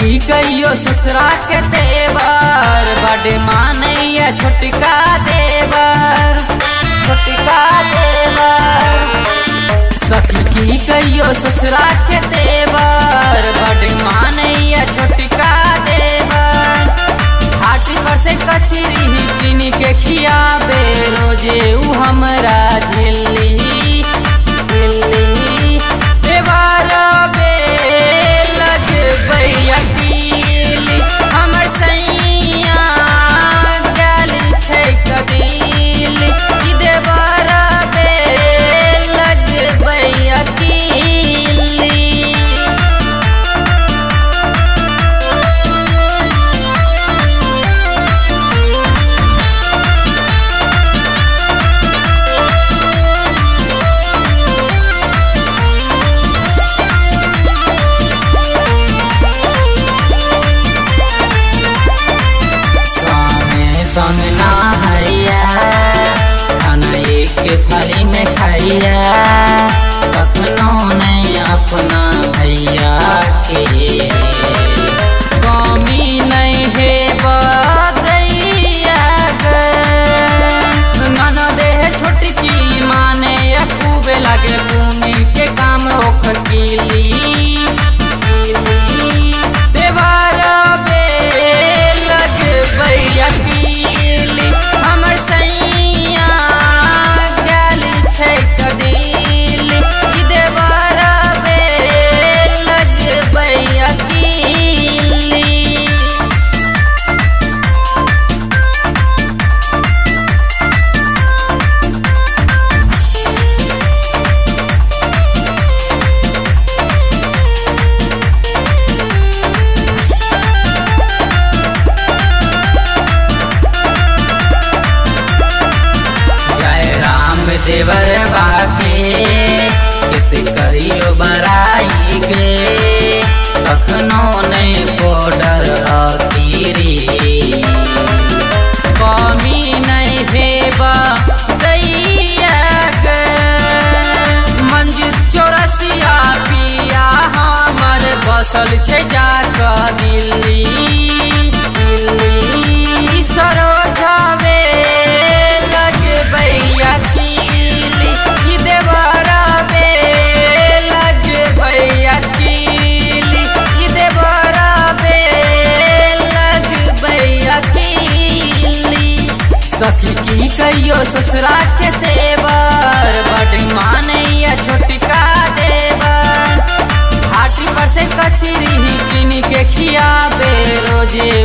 की कहियो ससुरा के देवर बड़े मानैया छोटका देवर छोटका देवर। सखी की कहियो ससुरा के देवर बड़े मानैया छोटका देवर। हाटी पर से कचरी किन के खियाबे रोजे उ हमरा झिल्ली देवर बे लग बैयकीली हमर सैया गल छै कबील ई देवर बे लग बैयकीली। संग ना भैया खाना एक थाली में खाइया कखनो नहीं अपना भैया के कमी नहीं है बदैया मन देह छोटकी माने खूबे लगे पुनी के काम ओखकीली देवर बे लग बैयकीली हमर सैया गल छै कबील ई देवर बे लग बैयकीली। देवर बाके कित करियो बराई गे कखनो नहीं बॉर्डर तीरी कमी नहीं देबा दैया गे मंजिल चौरसिया पिया हमर बसल छै जाकर दिल्ली सरोजवे लग बैयकीली ई देवर बे लग बैयकीली ई देवर बे लग बैयकीली। सखी की कहियो ससुरा के देवर बड़ मानैया छोटका देवर। हाटी पर से कचरी किन के खियाबे रोजे